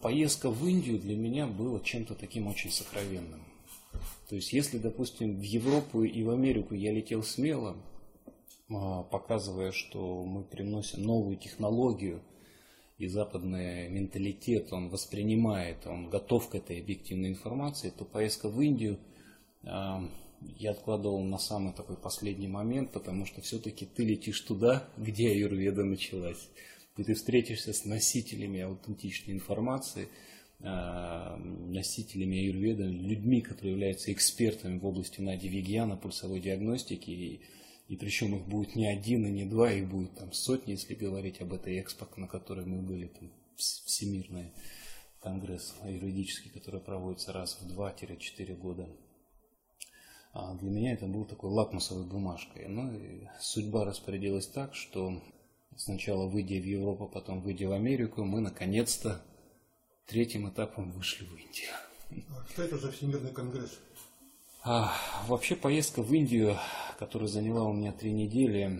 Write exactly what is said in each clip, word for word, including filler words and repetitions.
поездка в Индию для меня была чем-то таким очень сокровенным. То есть, если, допустим, в Европу и в Америку я летел смело, показывая, что мы приносим новую технологию, и западный менталитет, он воспринимает, он готов к этой объективной информации, то поездка в Индию я откладывал на самый такой последний момент, потому что все-таки ты летишь туда, где аюрведа началась. И ты встретишься с носителями аутентичной информации, носителями аюрведы, людьми, которые являются экспертами в области нади-вигьяна, пульсовой диагностики. И, и причем их будет не один и не два, их будет там сотни, если говорить об этой экспо, на которой мы были, там, Всемирный конгресс аюрведический, который проводится раз в два-четыре года. А для меня это был такой лакмусовой бумажкой. Ну, и судьба распорядилась так, что сначала выйдя в Европу, потом выйдя в Америку, мы наконец-то третьим этапом вышли в Индию. А что это за Всемирный конгресс? А, вообще поездка в Индию, которая заняла у меня три недели,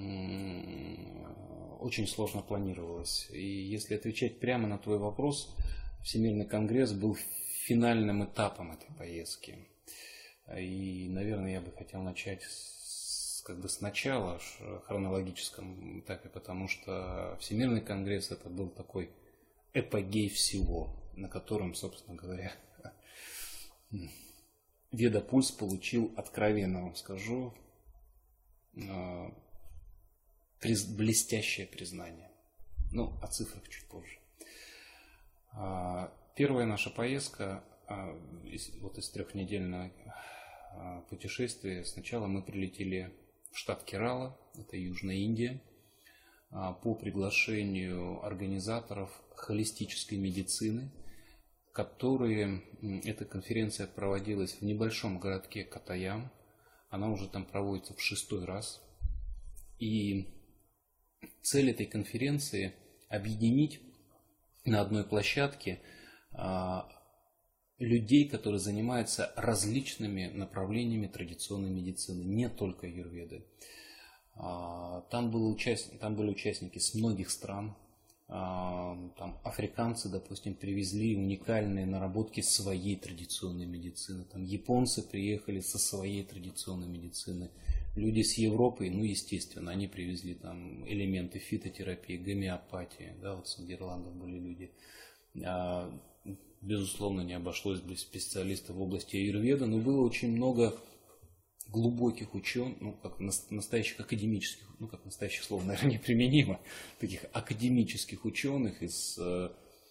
очень сложно планировалась. И если отвечать прямо на твой вопрос, Всемирный конгресс был финальным этапом этой поездки. И, наверное, я бы хотел начать с, как бы сначала, в хронологическом этапе, потому что Всемирный конгресс это был такой эпогей всего, на котором, собственно говоря, Ведапульс получил, откровенно вам скажу, блестящее признание. Ну, о цифрах чуть позже. Первая наша поездка, вот из трехнедельного путешествия, сначала мы прилетели в штат Керала, это Южная Индия, по приглашению организаторов холистической медицины, которые, эта конференция проводилась в небольшом городке Катаям, она уже там проводится в шестой раз. И цель этой конференции – объединить на одной площадке людей, которые занимаются различными направлениями традиционной медицины, не только аюрведы. Там, было участники, там были участники с многих стран. Там африканцы, допустим, привезли уникальные наработки своей традиционной медицины. Там японцы приехали со своей традиционной медицины. Люди с Европы, ну, естественно, они привезли там элементы фитотерапии, гомеопатии. Да, вот с Нидерландов были люди. Безусловно, не обошлось без специалистов в области аюрведы, но было очень много глубоких ученых, ну, как настоящих академических, ну, как настоящее слово, наверное, неприменимо, таких академических ученых из э,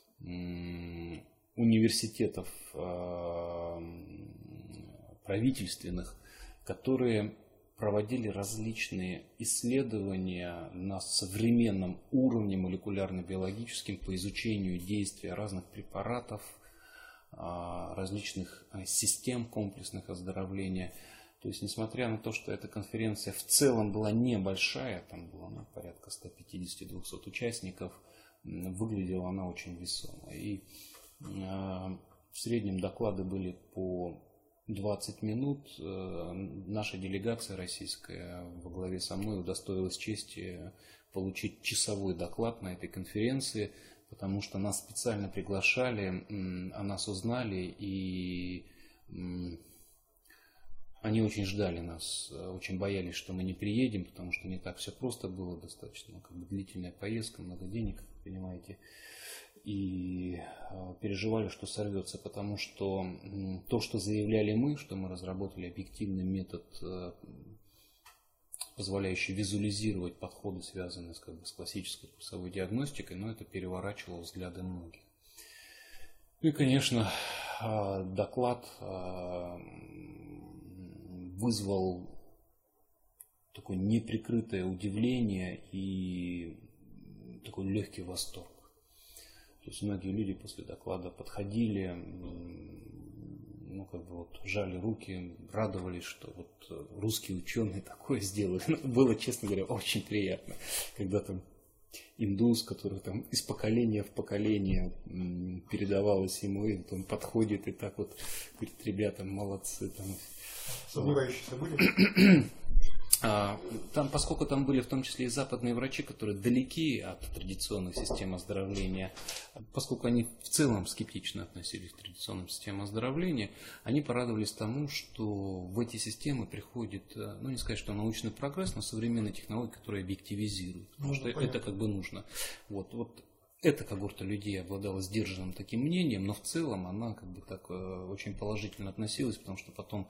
университетов э, правительственных, которые проводили различные исследования на современном уровне молекулярно-биологическим по изучению действия разных препаратов, различных систем комплексных оздоровления. То есть, несмотря на то, что эта конференция в целом была небольшая, там было ну, порядка сто пятьдесят - двести участников, выглядела она очень весомо. И э, в среднем доклады были по двадцать минут. Э, наша делегация российская во главе со мной удостоилась чести получить часовой доклад на этой конференции, потому что нас специально приглашали, о нас узнали, и они очень ждали нас, очень боялись, что мы не приедем, потому что не так все просто было, достаточно как бы длительная поездка, много денег, как вы понимаете, и переживали, что сорвется, потому что то, что заявляли мы, что мы разработали объективный метод, позволяющий визуализировать подходы, связанные с, как бы, с классической пульсовой диагностикой, но это переворачивало взгляды многих. Ну и, конечно, доклад вызвал такое неприкрытое удивление и такой легкий восторг. То есть многие люди после доклада подходили, ну, как бы вот жали руки, радовались, что вот русские ученые такое сделали. Ну, было, честно говоря, очень приятно, когда там индус, который там из поколения в поколение передавалось ему, и он подходит и так вот говорит: ребята, молодцы. Там. Сомневающиеся были? Там, поскольку там были в том числе и западные врачи, которые далеки от традиционных систем оздоровления, поскольку они в целом скептично относились к традиционным системам оздоровления, они порадовались тому, что в эти системы приходит, ну не сказать, что научный прогресс, но современные технологии, которые объективизируют, потому ну, что понятно. Это как бы нужно. Вот, вот эта когорта людей обладала сдержанным таким мнением, но в целом она как бы так очень положительно относилась, потому что потом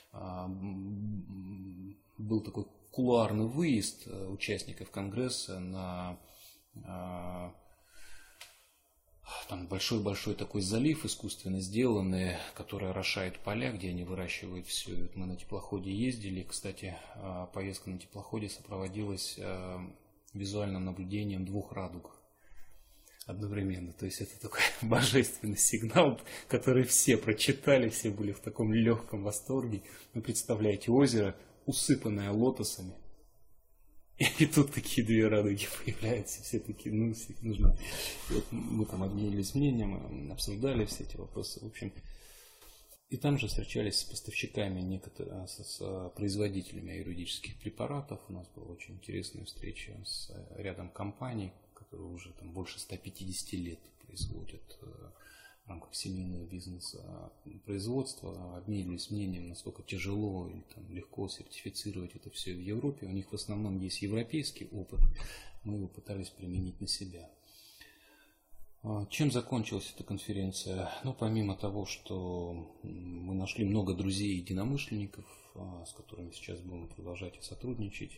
был такой кулуарный выезд участников Конгресса на там большой-большой такой залив искусственно сделанный, который орошает поля, где они выращивают все. Мы на теплоходе ездили. Кстати, поездка на теплоходе сопроводилась визуальным наблюдением двух радуг одновременно. То есть это такой божественный сигнал, который все прочитали, все были в таком легком восторге. Вы представляете, озеро, усыпанное лотосами. И тут такие две радуги появляются. Все такие, ну, нужно. Вот мы там обменились мнением, обсуждали все эти вопросы. В общем, и там же встречались с поставщиками, некоторые, с, с производителями юридических препаратов. У нас была очень интересная встреча с рядом компаний, которые уже там больше ста пятидесяти лет производят в рамках семейного бизнеса производства, обменились мнением, насколько тяжело или там, легко сертифицировать это все в Европе. У них в основном есть европейский опыт, мы его пытались применить на себя. Чем закончилась эта конференция? Ну, помимо того, что мы нашли много друзей и единомышленников, с которыми сейчас будем продолжать сотрудничать,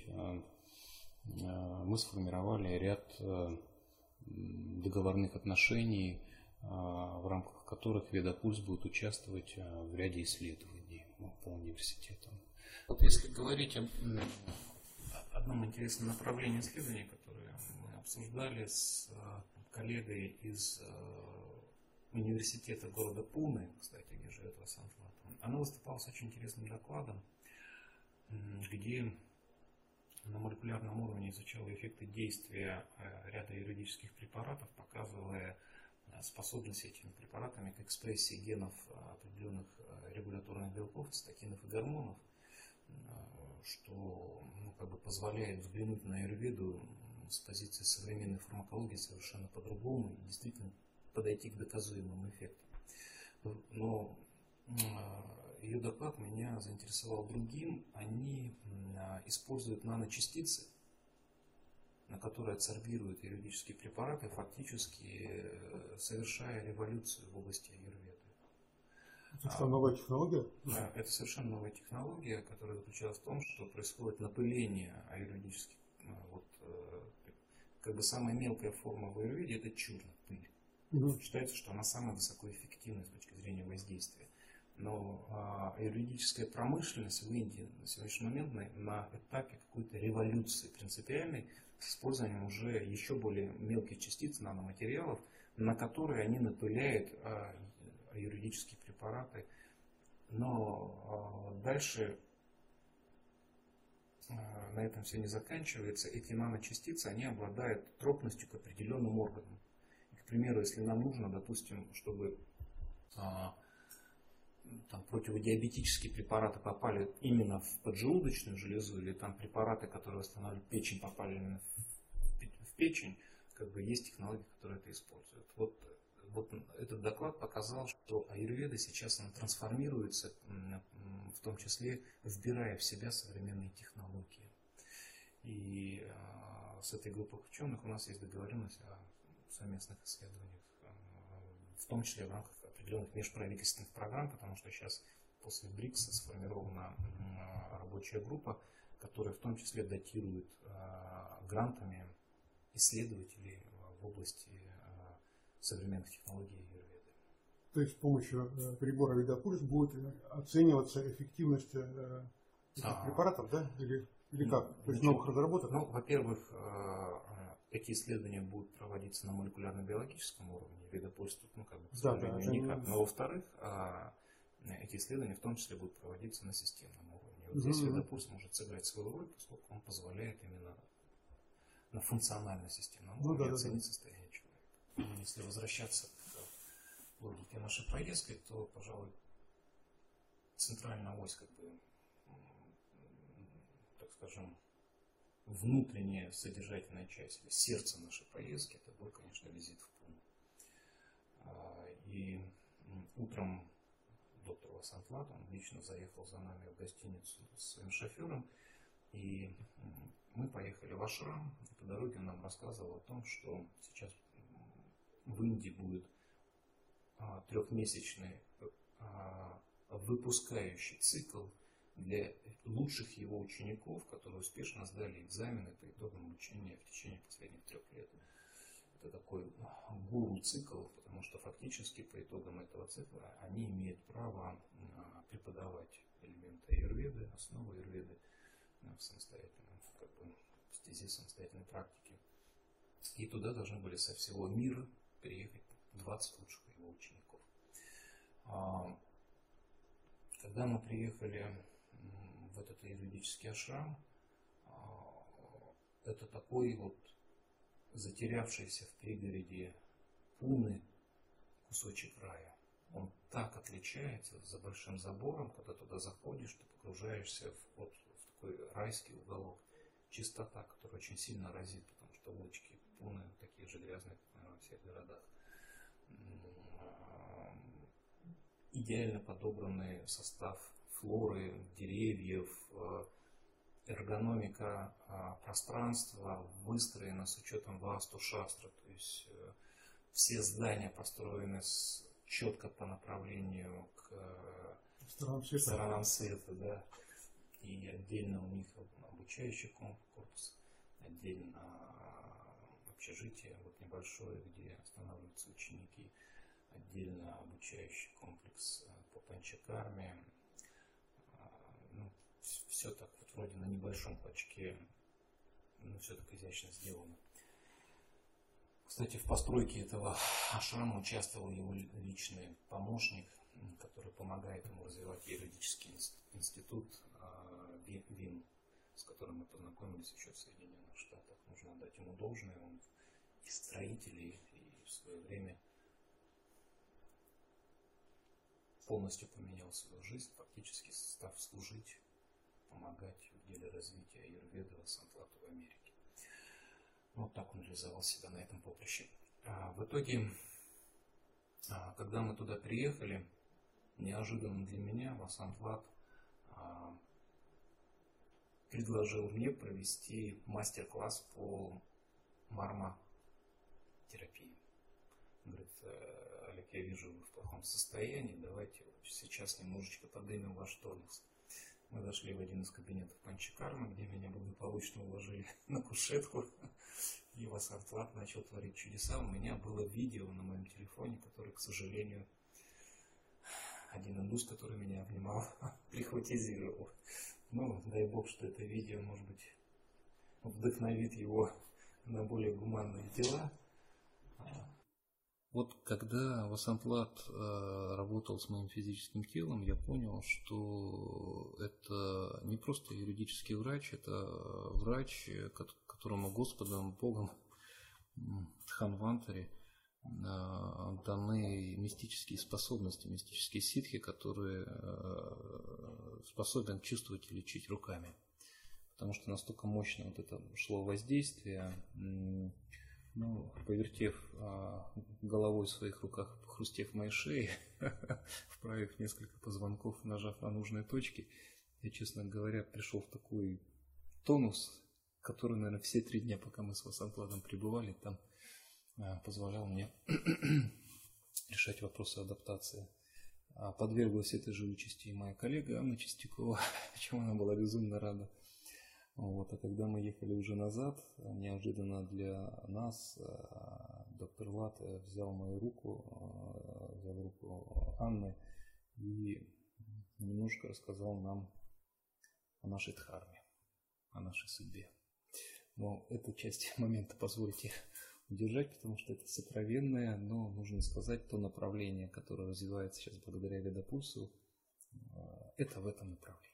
мы сформировали ряд договорных отношений, в рамках которых Ведапульс будет участвовать в ряде исследований по университетам. Вот если говорить об одном интересном направлении исследований, которое мы обсуждали с коллегой из университета города Пуны, кстати, где живет Васант Латван, она выступала с очень интересным докладом, где на молекулярном уровне изучала эффекты действия ряда юридических препаратов, показывая способность этими препаратами к экспрессии генов определенных регуляторных белков, цитокинов и гормонов, что ну, как бы позволяет взглянуть на аюрведу с позиции современной фармакологии совершенно по-другому и действительно подойти к доказуемым эффектам. Но ее доклад меня заинтересовал другим. Они используют наночастицы, на которые адсорбируют юридические препараты, фактически совершая революцию в области аюрведы. Это что, новая технология? Да, это совершенно новая технология, которая заключалась в том, что происходит напыление аюрведических. Вот, как бы самая мелкая форма в аюрведе – это чурна, пыль. Угу. Считается, что она самая высокоэффективная с точки зрения воздействия. Но а, юридическая промышленность в Индии на сегодняшний момент на, на этапе какой-то революции принципиальной с использованием уже еще более мелких частиц наноматериалов, на которые они напыляют а, юридические препараты. Но а, дальше а, на этом все не заканчивается. Эти наночастицы, они обладают тропностью к определенным органам. И, к примеру, если нам нужно, допустим, чтобы а, там, противодиабетические препараты попали именно в поджелудочную железу, или там препараты, которые восстанавливают печень, попали именно в печень, как бы есть технологии, которые это используют. Вот, вот этот доклад показал, что аюрведа сейчас она трансформируется, в том числе вбирая в себя современные технологии. И а, с этой группой ученых у нас есть договоренность о совместных исследованиях, в том числе в рамках определенных межправительственных программ, потому что сейчас после БРИКСа сформирована рабочая группа, которая в том числе датирует грантами исследователей в области современных технологий аюрведы. То есть с помощью прибора Ведапульс будет оцениваться эффективность этих а, препаратов, да? Или, или как? То есть новых разработок? Ну, во-первых, эти исследования будут проводиться на молекулярно-биологическом уровне. Ведапульс тут, ну, как бы, к сожалению, да, да, никак. Но, во-вторых, эти исследования в том числе будут проводиться на системном уровне. Вот здесь mm-hmm. Ведапульс может сыграть свою роль, поскольку он позволяет именно на функционально-системном уровне ну, да, оценить да, да. состояние человека. Если возвращаться к логике нашей поездки, то, пожалуй, центральная ось, как бы, так скажем, внутренняя содержательная часть, или сердце нашей поездки, это был, конечно, визит в Пуну. И утром доктор Васантлат, он лично заехал за нами в гостиницу с своим шофером, и мы поехали в ашрам. По дороге он нам рассказывал о том, что сейчас в Индии будет трехмесячный выпускающий цикл для лучших его учеников, которые успешно сдали экзамены по итогам обучения в течение последних трех лет. Это такой гуру-цикл, потому что фактически по итогам этого цикла они имеют право преподавать элементы аюрведы, основы аюрведы в самостоятельном, как бы, в стезе самостоятельной практики. И туда должны были со всего мира приехать двадцать лучших его учеников. Когда мы приехали в этот аюрведический ашрам, это такой вот затерявшийся в пригороде Пуны кусочек рая. Он так отличается за большим забором, когда туда заходишь, ты погружаешься в, вот, в такой райский уголок. Чистота, которая очень сильно разит, потому что улочки Пуны такие же грязные, как, наверное, во всех городах. Идеально подобранный состав флоры, деревьев, эргономика пространства выстроена с учетом васту шастра, то есть все здания построены с, четко по направлению к сторонам света, да. И отдельно у них обучающий корпус, отдельно общежитие вот небольшое, где останавливаются ученики, отдельно обучающий комплекс по панчакарме. Ну, все так вот вроде на небольшом клочке, но все так изящно сделано. Кстати, в постройке этого ашрама участвовал его личный помощник, который помогает ему развивать юридический институт ВИМ, с которым мы познакомились еще в Соединенных Штатах. Нужно отдать ему должное, он и строитель, и в свое время полностью поменял свою жизнь, фактически став служить, помогать в деле развития аюрведы Васантлату в Америке. Вот так он реализовал себя на этом поприще. А в итоге, когда мы туда приехали, неожиданно для меня Васантлат предложил мне провести мастер-класс по марма-терапии. Говорит: Олег, я вижу, вы в плохом состоянии, давайте сейчас немножечко поднимем ваш тонус. Мы зашли в один из кабинетов панчакармы, где меня благополучно уложили на кушетку, и Васантлат начал творить чудеса. У меня было видео на моем телефоне, которое, к сожалению, один индус, который меня обнимал, прихватизировал. Ну, дай бог, что это видео, может быть, вдохновит его на более гуманные дела. Вот когда Васантлат э, работал с моим физическим телом, я понял, что это не просто юридический врач, это врач, которому Господом, Богом, Дханвантари, э, даны мистические способности, мистические ситхи, которые э, способен чувствовать и лечить руками. Потому что настолько мощно вот это шло воздействие. Ну, повертев а, головой в своих руках, похрустев моей шеей, вправив несколько позвонков, нажав на нужные точки, я, честно говоря, пришел в такой тонус, который, наверное, все три дня, пока мы с Васантладом пребывали, там а, позволял мне решать вопросы адаптации. А, подверглась этой же участи и моя коллега Анна Чистякова, чему она была безумно рада. Вот, а когда мы ехали уже назад, неожиданно для нас доктор Лат взял мою руку, взял руку Анны и немножко рассказал нам о нашей дхарме, о нашей судьбе. Но эту часть момента позвольте удержать, потому что это сокровенное, но нужно сказать, то направление, которое развивается сейчас благодаря Ведапульсу, это в этом направлении.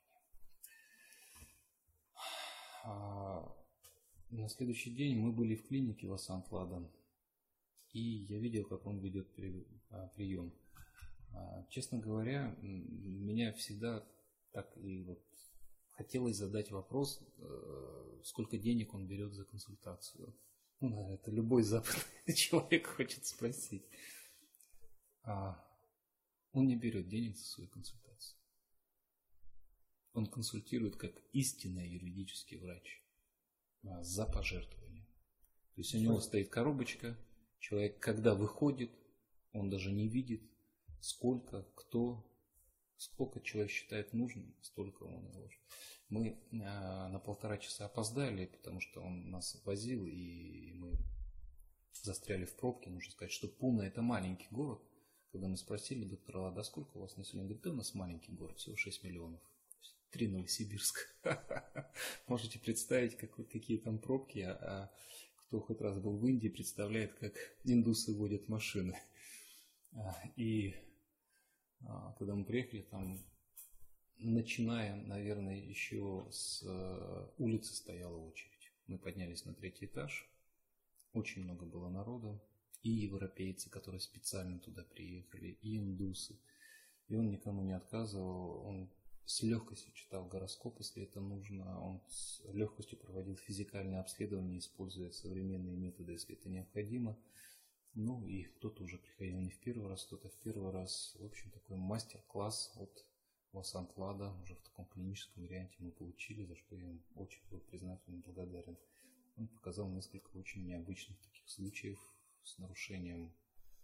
На следующий день мы были в клинике Васантлада, и я видел, как он ведет прием. Честно говоря, меня всегда так и вот хотелось задать вопрос, сколько денег он берет за консультацию. Ну, да, это любой западный человек хочет спросить. А он не берет денег за свою консультацию. Он консультирует как истинный юридический врач за пожертвование. То есть у него стоит коробочка, человек, когда выходит, он даже не видит, сколько, кто, сколько человек считает нужным, столько он и ложит. Мы на полтора часа опоздали, потому что он нас возил, и мы застряли в пробке. Нужно сказать, что Пуна – это маленький город. Когда мы спросили доктора, да сколько у вас населения? Говорит, да у нас маленький город, всего шесть миллионов. Три Новосибирска. Можете представить, какой, какие там пробки, а, а кто хоть раз был в Индии, представляет, как индусы водят машины. И а, когда мы приехали, там, начиная, наверное, еще с а, улицы стояла очередь. Мы поднялись на третий этаж, очень много было народа, и европейцы, которые специально туда приехали, и индусы. И он никому не отказывал, он с легкостью читал гороскоп, если это нужно, он с легкостью проводил физикальные обследования, используя современные методы, если это необходимо. Ну и кто-то уже приходил не в первый раз, кто-то в первый раз. В общем, такой мастер-класс от Васантлада уже в таком клиническом варианте мы получили, за что я ему очень был признателен и благодарен. Он показал несколько очень необычных таких случаев с нарушением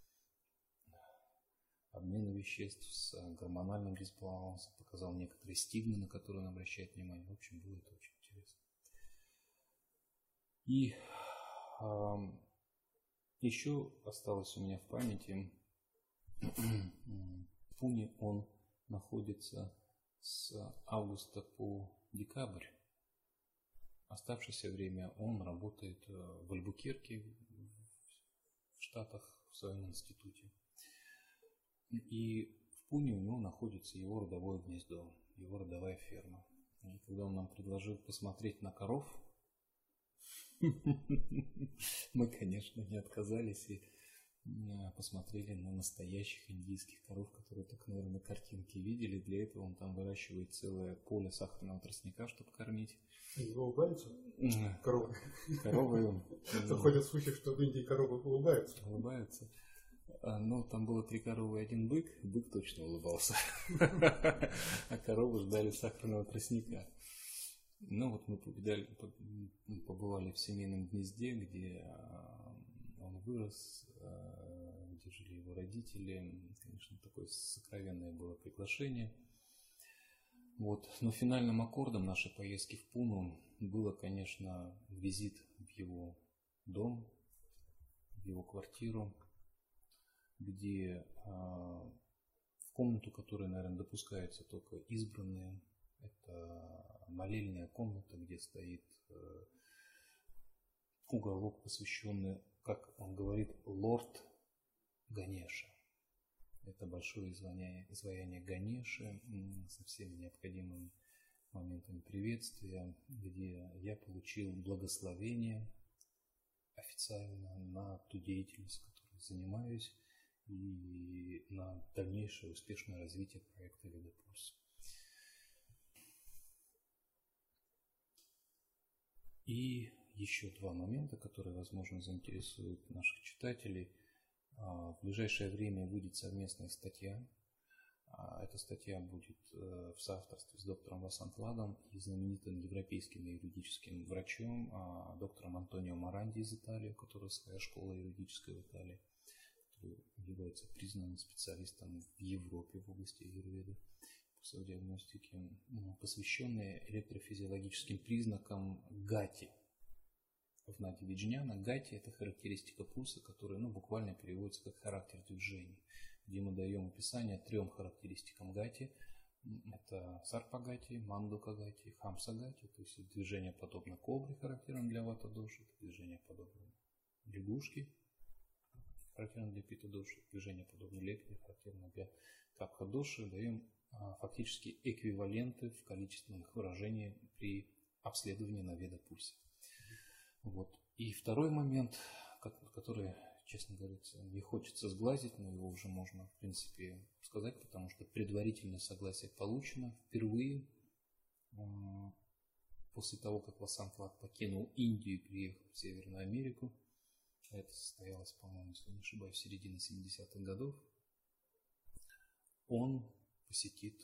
обмена веществ, с гормональным дисбалансом, показал некоторые стигмы, на которые он обращает внимание. В общем, было это очень интересно. И э, еще осталось у меня в памяти, в Пуне он находится с августа по декабрь. Оставшееся время он работает в Альбукерке, в Штатах, в своем институте. И в Пуне у него находится его родовое гнездо, его родовая ферма. И когда он нам предложил посмотреть на коров, мы, конечно, не отказались и посмотрели на настоящих индийских коров, которые только, наверное, на картинке видели. Для этого он там выращивает целое поле сахарного тростника, чтобы кормить. И улыбаются? Коровы. Коровы. Ходят слухи, что в Индии коровы улыбаются. Улыбаются. Ну, там было три коровы и один бык. Бык точно улыбался. А коровы ждали сахарного тростника. Ну, вот мы побывали в семейном гнезде, где он вырос, где жили его родители. Конечно, такое сокровенное было приглашение. Вот. Но финальным аккордом нашей поездки в Пуну было, конечно, визит в его дом, в его квартиру, где э, в комнату, которая, наверное, допускаются только избранные. Это молельная комната, где стоит э, уголок, посвященный, как он говорит, лорд Ганеша. Это большое изваяние, изваяние Ганеши со всеми необходимыми моментами приветствия, где я получил благословение официально на ту деятельность, которой занимаюсь, и на дальнейшее успешное развитие проекта Ведапульс. И еще два момента, которые, возможно, заинтересуют наших читателей. В ближайшее время выйдет совместная статья. Эта статья будет в соавторстве с доктором Васантладом и знаменитым европейским юридическим врачом, доктором Антонио Маранди из Италии, у которого своя школа юридическая в Италии, который является признанным специалистом в Европе в области аюрведы, диагностики, посвященные электрофизиологическим признакам гати. В Нади Виджняна гати – это характеристика пульса, которая ну, буквально переводится как характер движения, где мы даем описание трем характеристикам гати. Это сарпа-гати, мандука-гати, хамса-гати, то есть движение подобно кобре, характерно для вата-доши, движение подобно лягушке, характерно для пита-доши, движение подобно лепре, характерно для капха-доши. Даем а, фактически эквиваленты в количественных выражениях при обследовании на веда-пульсе. Вот. И второй момент, который, честно говоря, не хочется сглазить, но его уже можно, в принципе, сказать, потому что предварительное согласие получено впервые после того, как Васан Флаг покинул Индию и приехал в Северную Америку, это состоялось, по-моему, если не ошибаюсь, в середине семидесятых годов, он посетит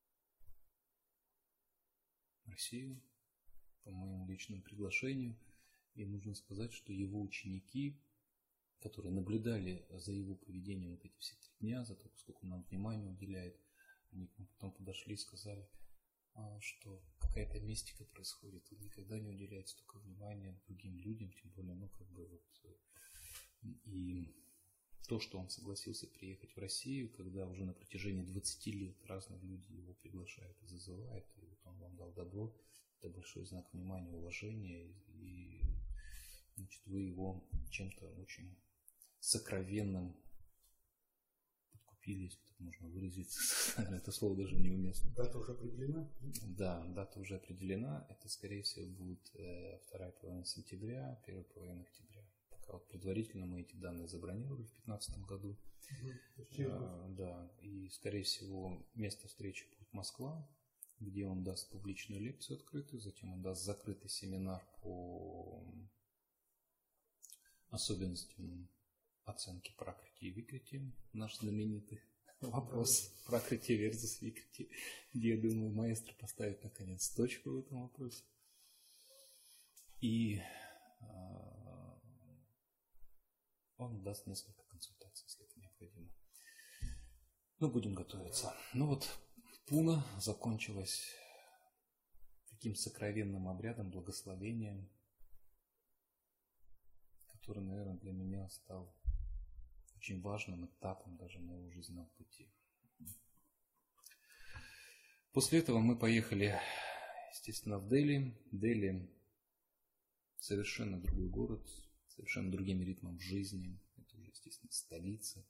Россию по моему личному приглашению. И нужно сказать, что его ученики, которые наблюдали за его поведением вот эти все три дня, за то, сколько он нам внимания уделяет, они к нему потом подошли и сказали, что какая-то мистика происходит. Он никогда не уделяет столько внимания другим людям, тем более, ну, как бы вот. И то, что он согласился приехать в Россию, когда уже на протяжении двадцати лет разные люди его приглашают и зазывают, и вот он вам дал добро, это большой знак внимания, уважения, и, значит, вы его чем-то очень сокровенным подкупили, если так можно выразиться. Это слово даже неуместно. Дата уже определена? Да, дата уже определена. Это, скорее всего, будет вторая половина сентября, первая половина октября. Пока вот предварительно мы эти данные забронировали в две тысячи пятнадцатом году. Угу. А, да, и, скорее всего, место встречи будет Москва, где он даст публичную лекцию открытую, затем он даст закрытый семинар по особенностям оценки пракрити и викрити, наш знаменитый вопрос пракрити versus викрити, где, я думаю, маэстро поставит наконец точку в этом вопросе. И э, он даст несколько консультаций, если это необходимо. Ну, будем готовиться. Ну вот, Пуна закончилась таким сокровенным обрядом, благословением, который, наверное, для меня стал очень важным этапом даже моего жизненного пути. После этого мы поехали, естественно, в Дели. Дели совершенно другой город, совершенно другим ритмом жизни. Это уже, естественно, столица,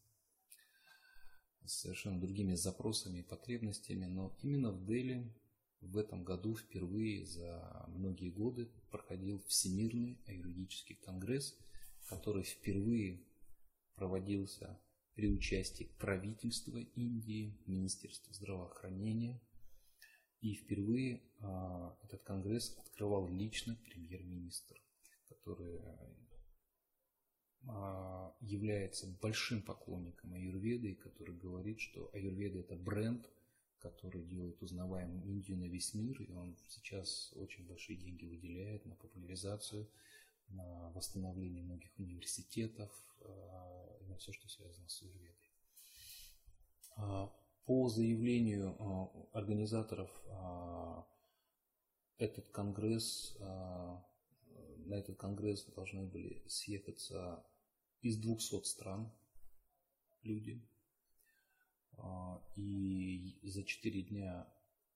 с совершенно другими запросами и потребностями. Но именно в Дели в этом году впервые за многие годы проходил Всемирный аюрведический конгресс, который впервые проводился при участии правительства Индии, Министерства здравоохранения. И впервые а, этот конгресс открывал лично премьер-министр, который а, является большим поклонником аюрведы, и который говорит, что аюрведа – это бренд, который делает узнаваемым Индию на весь мир, и он сейчас очень большие деньги выделяет на популяризацию, на восстановление многих университетов, и на все, что связано с аюрведой. По заявлению организаторов, этот конгресс, на этот конгресс должны были съехаться из двухсот стран люди. И за четыре дня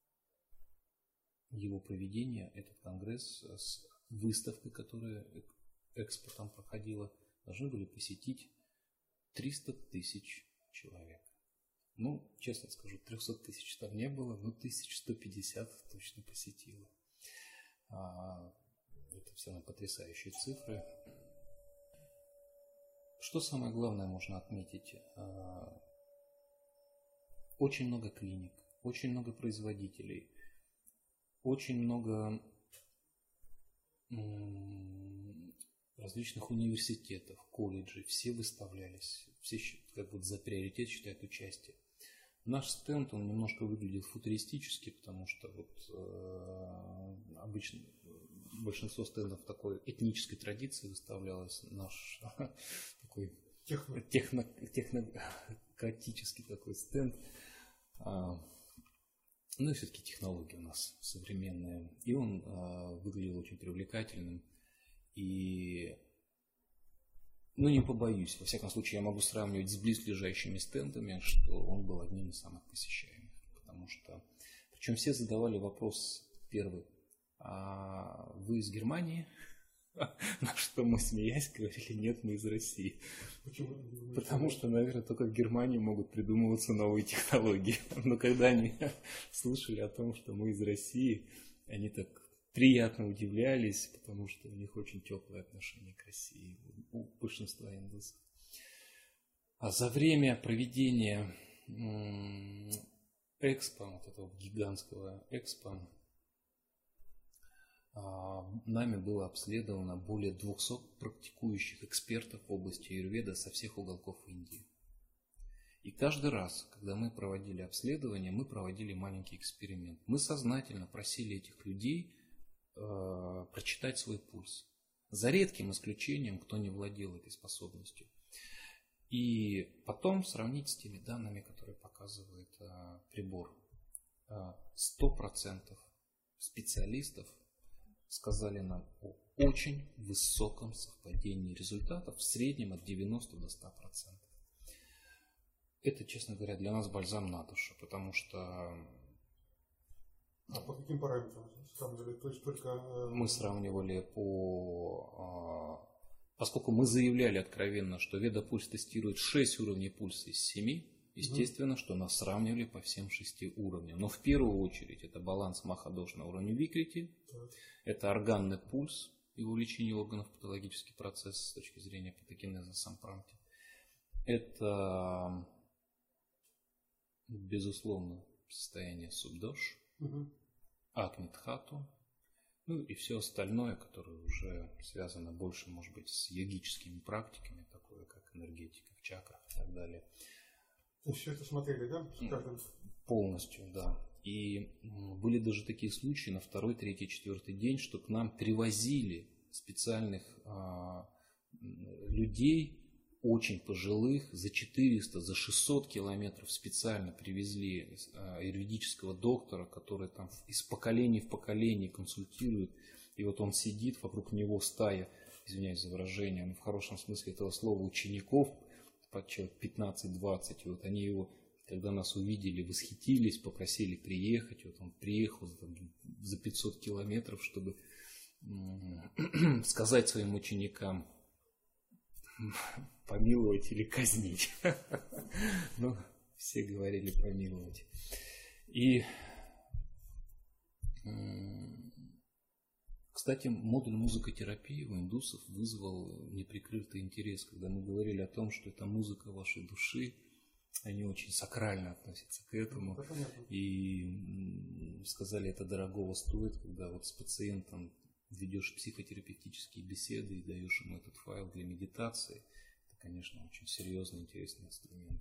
его проведения этот конгресс с выставкой, которая экспортом проходила, должны были посетить триста тысяч человек. Ну, честно скажу, триста тысяч там не было, но тысяч сто пятьдесят точно посетило. Это все равно потрясающие цифры. Что самое главное можно отметить? Очень много клиник, очень много производителей, очень много различных университетов, колледжей, все выставлялись, все как бы за приоритет считают участие. Наш стенд, он немножко выглядит футуристически, потому что вот э, обычно большинство стендов такой этнической традиции выставлялось. Наш такой техно, технократический такой стенд. Ну и все-таки технологии у нас современные. И он э, выглядел очень привлекательным. И, ну не побоюсь, во всяком случае я могу сравнивать с близлежащими стендами, что он был одним из самых посещаемых. Потому что, причем все задавали вопрос первый: а вы из Германии? На что мы, смеясь, говорили: нет, мы из России. Почему? Потому что, наверное, только в Германии могут придумываться новые технологии. Но когда они слышали о том, что мы из России, они так приятно удивлялись, потому что у них очень теплое отношение к России, у большинства индусов. А за время проведения экспо, вот этого гигантского экспо, нами было обследовано более двухсот практикующих экспертов в области аюрведа со всех уголков Индии. И каждый раз, когда мы проводили обследование, мы проводили маленький эксперимент. Мы сознательно просили этих людей э, прочитать свой пульс. За редким исключением, кто не владел этой способностью. И потом сравнить с теми данными, которые показывает э, прибор. сто процентов специалистов сказали нам о очень высоком совпадении результатов, в среднем от девяноста до ста процентов. Это, честно говоря, для нас бальзам на душу, потому что... А по каким параметрам сравнивали? То есть только... Мы сравнивали по... Поскольку мы заявляли откровенно, что Ведапульс тестирует шесть уровней пульса из семи, естественно, что нас сравнивали по всем шести уровням. Но в первую очередь это баланс Маха-дош на уровне Викрити, это органный пульс и увеличение органов, патологический процесс с точки зрения патогенеза сампранти. Это, безусловно, состояние субдош, угу. Агнитхату, ну и все остальное, которое уже связано больше, может быть, с йогическими практиками, такое как энергетика в чакрах и так далее. То есть все это смотрели, да? Каждым... Полностью, да. И были даже такие случаи на второй, третий, четвертый день, что к нам привозили специальных а, людей, очень пожилых, за четыреста, за шестьсот километров специально привезли аюрведического доктора, который там из поколения в поколение консультирует. И вот он сидит, вокруг него стая, извиняюсь за выражение, но в хорошем смысле этого слова, учеников, под человек пятнадцать-двадцать. И вот они его, когда нас увидели, восхитились, попросили приехать. Вот он приехал там, за пятьсот километров, чтобы сказать своим ученикам: помиловать или казнить. Ну, все говорили помиловать. И, кстати, модуль музыкотерапии у индусов вызвал неприкрытый интерес. Когда мы говорили о том, что это музыка вашей души, они очень сакрально относятся к этому. И сказали, это дорогого стоит, когда вот с пациентом ведешь психотерапевтические беседы и даешь ему этот файл для медитации. Это, конечно, очень серьезный, интересный инструмент.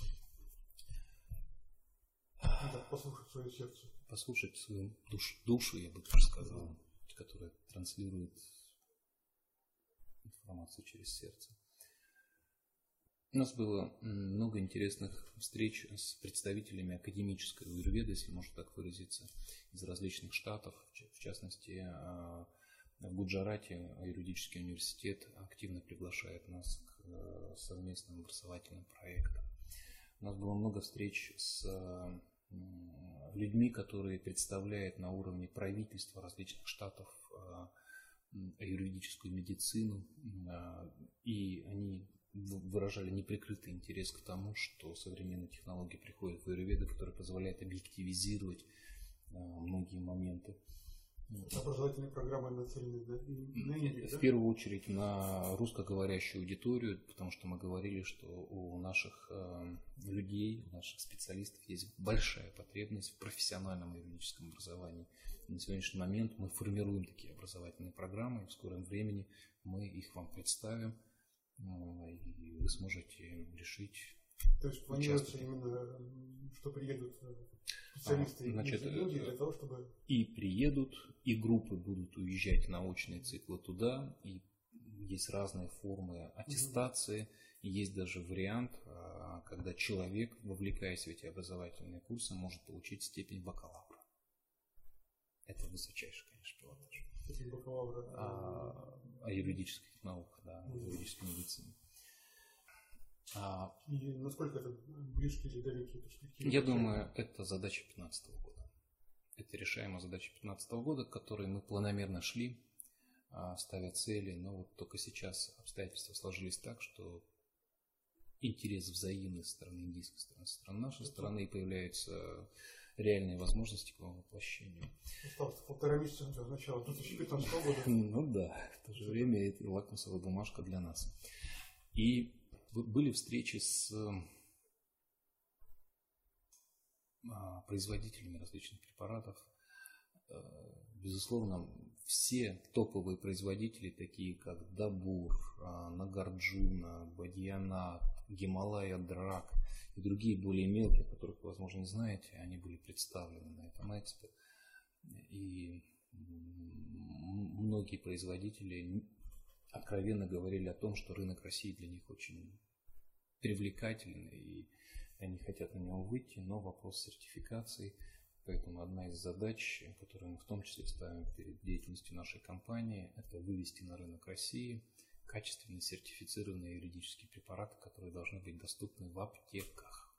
Да, послушать свое сердце. Послушать свою душ, душу, я бы тоже сказал, которая транслирует информацию через сердце. У нас было много интересных встреч с представителями академической аюрведы, если можно так выразиться, из различных штатов, в частности, в Гуджарате аюрведический университет активно приглашает нас к совместным образовательным проектам. У нас было много встреч с людьми, которые представляют на уровне правительства различных штатов аюрведическую медицину, и они выражали неприкрытый интерес к тому, что современные технологии приходят в аюрведу, которые позволяют объективизировать многие моменты. Образовательные программы нацелены на Индию, В да? первую очередь на русскоговорящую аудиторию, потому что мы говорили, что у наших э, людей, у наших специалистов есть большая потребность в профессиональном юридическом образовании. И на сегодняшний момент мы формируем такие образовательные программы, и в скором времени мы их вам представим, э, и вы сможете решить. То есть планируется именно, что приедут специалисты, а, значит, из Индии для того, чтобы... И приедут, и группы будут уезжать на очные циклы туда, и есть разные формы аттестации, mm-hmm. и есть даже вариант, когда человек, вовлекаясь в эти образовательные курсы, может получить степень бакалавра. Это высочайший, конечно, пилотаж. Степень бакалавра? А, о юридических науках, да, mm-hmm. о юридической медицине. И насколько это близкие или далекие перспективы? Я думаю, это задача две тысячи пятнадцатого года. Это решаемая задача две тысячи пятнадцатого года, к которой мы планомерно шли, ставя цели, но вот только сейчас обстоятельства сложились так, что интерес взаимный со стороны индийской стороны, со стороны нашей стороны, и появляются реальные возможности к его воплощению. Осталось полтора месяца до начала две тысячи пятнадцатого года. Ну да, в то же время это лакмусовая бумажка для нас. И были встречи с производителями различных препаратов. Безусловно, все топовые производители, такие как Дабур, Нагарджуна, Бадьянат, Гималая Драк и другие более мелкие, которых вы, возможно, не знаете, они были представлены на этом экспо. И многие производители откровенно говорили о том, что рынок России для них очень привлекательный, и они хотят на него выйти, но вопрос сертификации. Поэтому одна из задач, которую мы в том числе ставим перед деятельностью нашей компании, это вывести на рынок России качественно сертифицированные юридические препараты, которые должны быть доступны в аптеках.